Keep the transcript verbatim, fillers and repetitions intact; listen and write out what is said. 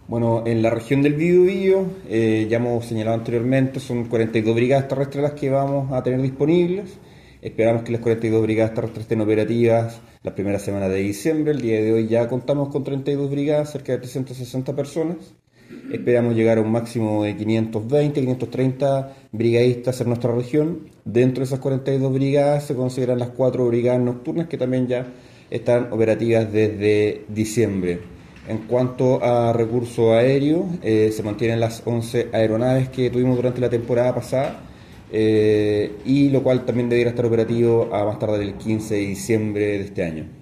Bueno, en la región del Biobío, eh, ya hemos señalado anteriormente, son cuarenta y dos brigadas terrestres las que vamos a tener disponibles. Esperamos que las cuarenta y dos brigadas terrestres estén operativas la primera semana de diciembre. El día de hoy ya contamos con treinta y dos brigadas, cerca de trescientas sesenta personas. Esperamos llegar a un máximo de quinientos veinte, quinientos treinta brigadistas en nuestra región. Dentro de esas cuarenta y dos brigadas se consideran las cuatro brigadas nocturnas que también ya están operativas desde diciembre. En cuanto a recurso aéreo, eh, se mantienen las once aeronaves que tuvimos durante la temporada pasada, eh, y lo cual también debería estar operativo a más tardar el quince de diciembre de este año.